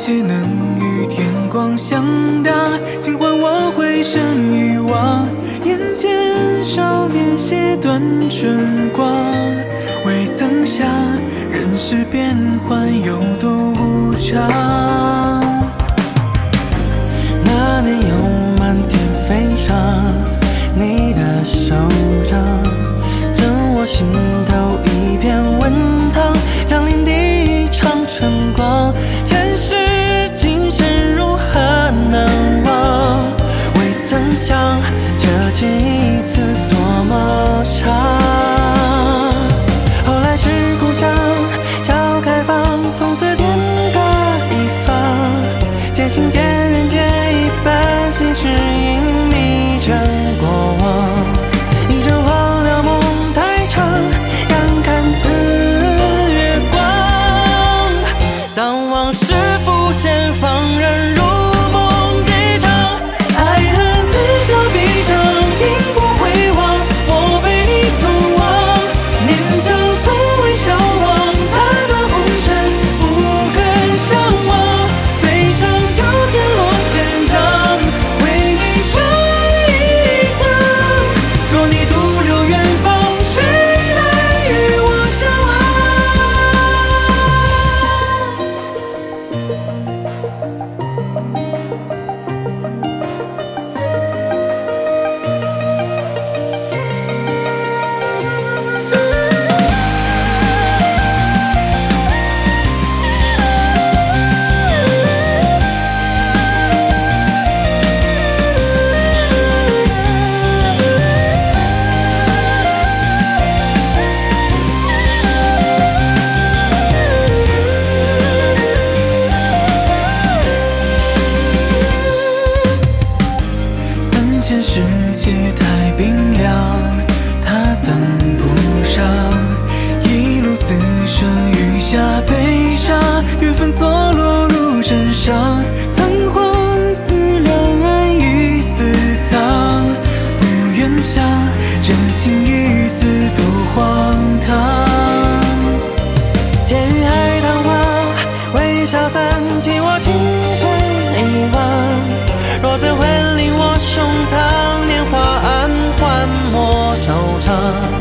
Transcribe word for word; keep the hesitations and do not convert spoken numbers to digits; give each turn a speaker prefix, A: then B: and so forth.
A: 皆能与天光相搭，尽管我回身遗忘，眼见少年写断春光，未曾想人世变幻有多无常。
B: 那年有满天飞沙，你的手掌赠我心头一片温烫，降临第一场春光，前世今生如何难忘？未曾想这情一次多么长。后来是故乡，笑开放，从此天各一方，渐行渐远，借一半心事隐秘着过往。一阵荒凉梦太长，感看此月光。当往事浮现，恍然如梦几场，爱恨此消彼长，停泊回望，我被你同往。年长从未消亡，踏断红尘不肯相忘，飞上九天落千丈，为你转一趟。若你独留远方，谁来与我相望？
A: 三千世界太冰凉，他曾不上，一路厮守雨下悲伤，缘分错落入枕上，仓皇思量安于私藏，不愿想这情与死多荒唐。
B: 天与海棠花，微笑散尽我情深遗忘。若怎会令我胸膛，年华安缓莫惆怅。